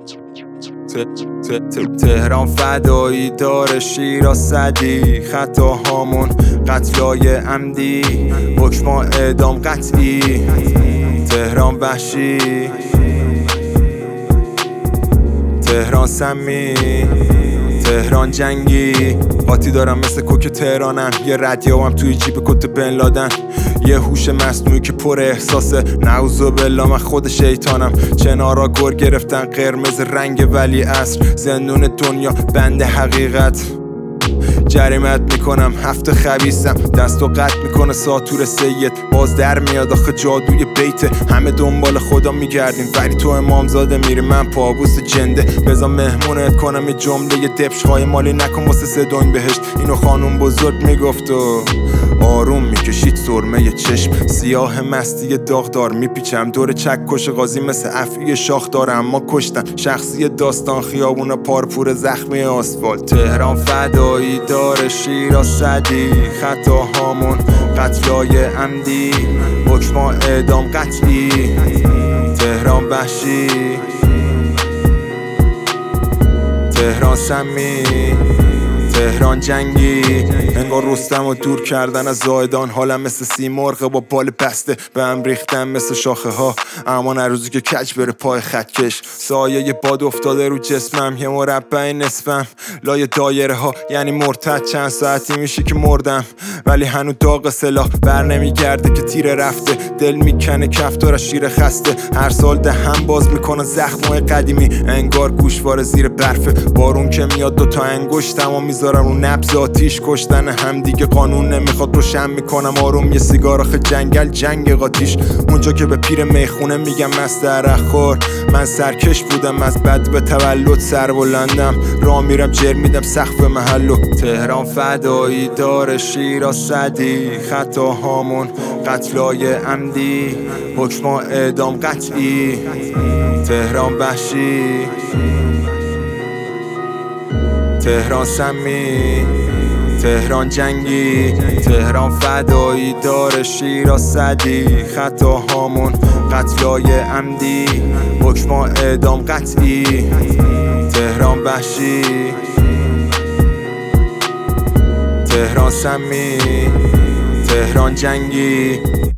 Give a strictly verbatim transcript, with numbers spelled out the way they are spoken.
تهران فدایی داره، شیراز صدی، خطاهامون قتلای عمدی، حکم اعدام قطعی. تهران وحشی، تهران سمی، تهران جنگی. قاطی دارم مثل کوک تهرانم، یه ردیابم توی جیب کت بن لادن، یه هوش مصنوعی که پر احساسه. نعوذ بالله من خود شیطانم. چنارا گر گرفتن قرمز رنگ ولی عصر، زندون دنیا بند حقیقت. جریمت میکنم هفته خبیثم، دستو قطع میکنه ساتور سید. باز در میاد آخه جادوی بیته، همه دنبال خدا میگردیم ولی تو امامزاده میری، من پابوس جنده. بذار مهمونت کنم یه جمله دبش های مالی نکن واسه سدون بهشت. اینو خانوم بزرگ میگفت و آروم میکشید سرمه چشم. سیاه مستی داغدار میپیچم دور چکش قاضی مثل افعی شاخ داره، اما کشتن شخصی داستان خیابون پارپور زخمی آسفالت. تهران فدایی داره، شیراز صدی، خطاهامون قتلای عمدی، حکم اعدام قطعی. تهران وحشی، تهران سمی، تهران جنگی. انگار رستم و دور کردن از زایدان، حالم مثل سیمرغ با بال بسته، به هم ریختن مثل شاخه ها، اما نه روزی که کج بره پای خطکش. سایه ی باد افتاده رو جسمم، یه مربع نصفم لای دایره ها، یعنی مرتد چند ساعتی میشه که مردم ولی هنو داغ سلاح بر نمیگرده که تیره رفته. دل میکنه کفتار شیر خسته، هر سال ده هم باز میکنه زخمای قدیمی، انگار گوشواره زیر برفه. بارون که میاد دوتا انگشتم و میذارم رو نبض آتیش کشتن هم دیگه. قانون نمیخواد روشن میکنم آروم یه سیگار، آخه جنگل جنگ قاتیش. اونجا که به پیر میخونه میگم مست عرق خور، من سرکش بودم از بد به تولد سر بلندم، راه میرم جر میدم سقف محلو. تهران فدایی داره، شیراز صدی، خطاهامون قتلای عمدی، حکم اعدام قطعی. تهران وحشی، تهران سمی، تهران جنگی. تهران فدایی داره، شیراز صدی، خطاهامون قتلای عمدی، حکم اعدام قطعی. تهران وحشی، تهران سمی، تهران جنگی.